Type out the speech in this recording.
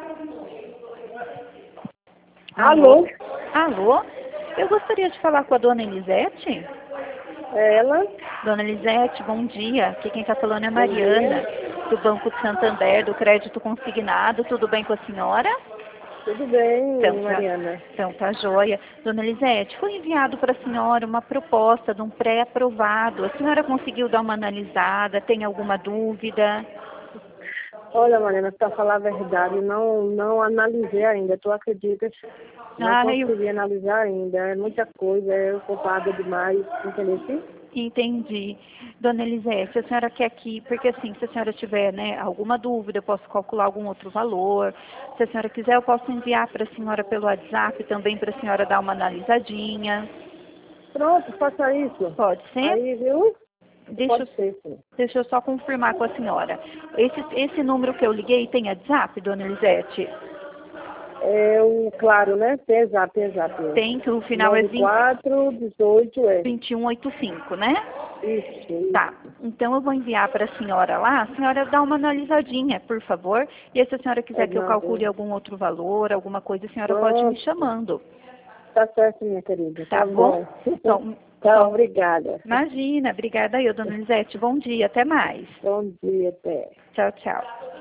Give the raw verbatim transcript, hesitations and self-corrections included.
Alô? Alô? Eu gostaria de falar com a dona Elisete. É ela? Dona Elisete, bom dia. Aqui quem está falando é a Mariana, do Banco de Santander, do Crédito Consignado. Tudo bem com a senhora? Tudo bem, Então, Mariana. Tá, então, tá joia. Dona Elisete, foi enviado para a senhora uma proposta de um pré-aprovado. A senhora conseguiu dar uma analisada? Tem alguma dúvida? Olha, Mariana, para falar a verdade, não, não analisei ainda. Tu acreditas? Não Ah, consegui eu analisar ainda. É muita coisa, é ocupada demais, entendeu? entendi. Dona Elisete, a senhora quer que, porque assim, se a senhora tiver, né, alguma dúvida, eu posso calcular algum outro valor. Se a senhora quiser, eu posso enviar para a senhora pelo WhatsApp também para a senhora dar uma analisadinha. Pronto, faça isso. Pode ser? Aí, viu? Deixa Pode eu, ser, sim. deixa eu só confirmar com a senhora. Esse, esse número que eu liguei tem WhatsApp, Dona Elisete? É o, claro, né? Pesar, pesar, pesar. Tem, que o final é nove quatro, dezoito, é. vinte e um oitenta e cinco, né? Isso, isso. Tá, então eu vou enviar para a senhora lá, a senhora dá uma analisadinha, por favor, e aí, se a senhora quiser Pode que eu calcule mandar. algum outro valor, alguma coisa, a senhora pode me Pronto. chamando. Tá certo, minha querida. Tá Tá bom? bom. Então, Tá, então, obrigada. imagina, obrigada aí, dona Lisete, bom dia, até mais. Bom dia, até. Tchau, tchau.